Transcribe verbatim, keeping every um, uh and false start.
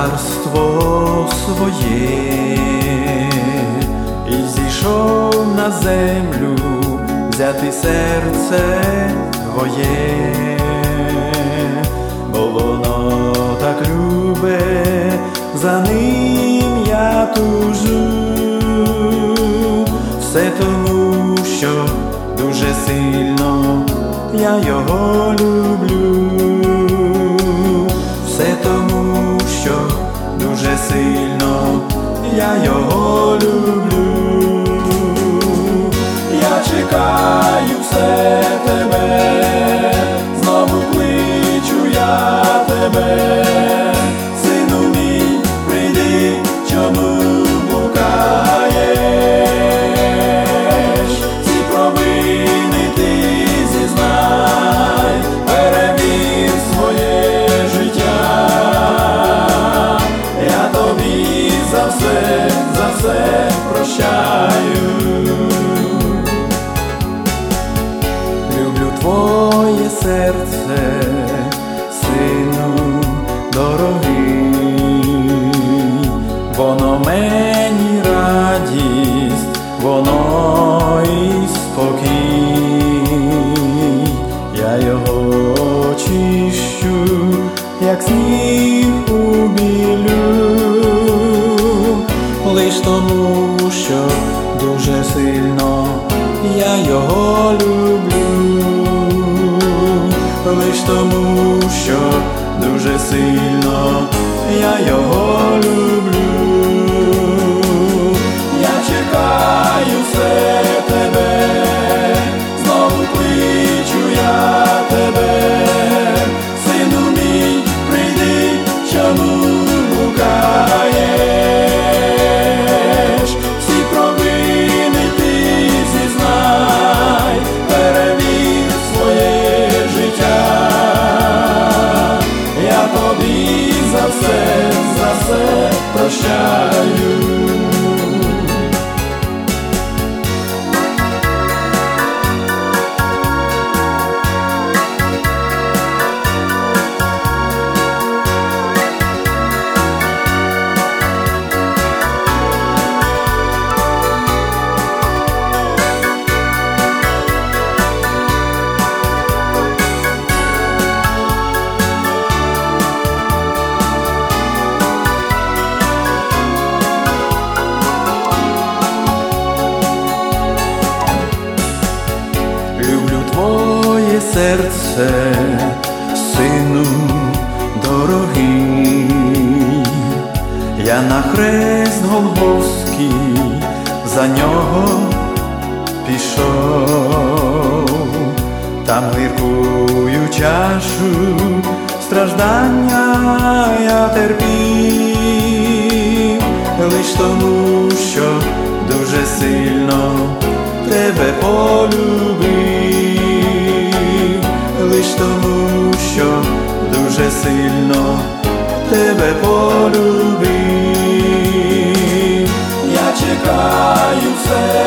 царство своє і зійшов на землю взяти серце твоє, бо воно так любе, за ним я тужу. Все тому, що дуже сильно я його люблю. Все тому, що дуже сильно я його люблю. Я чекаю все тебе, знову кличу я тебе. Сину мій, прийди, чому блукаєш? Ці провини ти зізнай, перевір своє життя. Я тобі за все, за все прощаю. Люблю твоє серце, сину дорогий, воно мені радість, воно і спокій. Я його очищу, як сніг у білю, лиш тому, що дуже сильно я його люблю. Лиш тому, що дуже сильно я його люблю. Я чекаю все тебе, знову кличу я тебе. Сину мій, прийди, чому блукаєш? Всі провини ти зізнай, перевір своє життя. Я тобі за все, за все прощаю. Твоє серце, сину дорогий, я на хрест Голгофський за нього пішов, там гіркую чашу страждання я терпів, лиш тому, що дуже сильно тебе полюбив. Лиш тому, що дуже сильно тебе полюбив. Я чекаю все